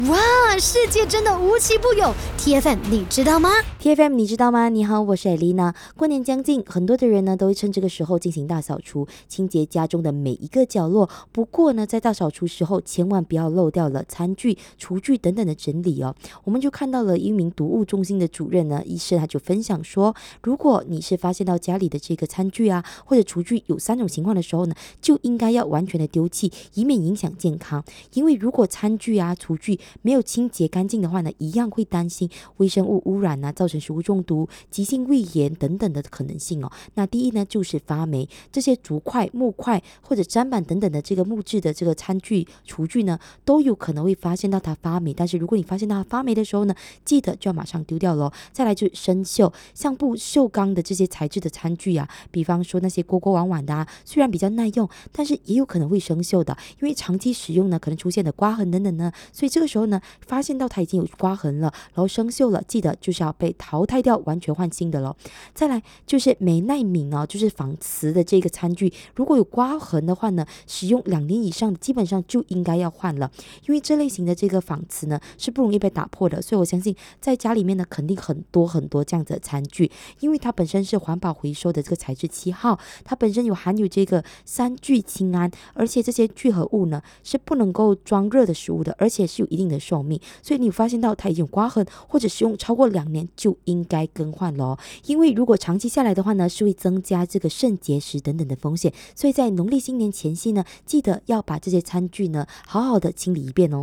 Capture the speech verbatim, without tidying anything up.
哇，世界真的无奇不有 ！T F M 你知道吗 ？T F M 你知道吗？你好，我是艾丽娜。过年将近，很多的人呢都会趁这个时候进行大扫除，清洁家中的每一个角落。不过呢，在大扫除时候，千万不要漏掉了餐具、厨具等等的整理哦。我们就看到了一名毒物中心的主任呢，医生他就分享说，如果你是发现到家里的这个餐具啊或者厨具有三种情况的时候呢，就应该要完全的丢弃，以免影响健康。因为如果餐具啊、厨具没有清洁干净的话呢，一样会担心微生物污染啊，造成食物中毒、急性胃炎等等的可能性哦。那第一呢，就是发霉，这些竹块、木块或者砧板等等的这个木质的这个餐具、厨具呢，都有可能会发现到它发霉。但是如果你发现到它发霉的时候呢，记得就要马上丢掉咯。再来就是生锈，像不锈钢的这些材质的餐具啊，比方说那些锅锅碗碗的啊，虽然比较耐用，但是也有可能会生锈的，因为长期使用呢，可能出现的刮痕等等呢，所以这个时候呢，发现到它已经有刮痕了，然后生锈了，记得就是要被淘汰掉，完全换新的咯。再来就是美耐敏哦，就是仿瓷的这个餐具，如果有刮痕的话呢，使用两年以上的基本上就应该要换了，因为这类型的这个仿瓷呢是不容易被打破的，所以我相信在家里面呢肯定很多很多这样子的餐具，因为它本身是环保回收的这个材质七号，它本身有含有这个三聚氰胺，而且这些聚合物呢是不能够装热的食物的，而且是有一定的寿命，所以你发现到它已经有刮痕或者使用超过两年就应该更换咯。因为如果长期下来的话呢，是会增加这个肾结石等等的风险，所以在农历新年前夕呢，记得要把这些餐具呢好好的清理一遍哦。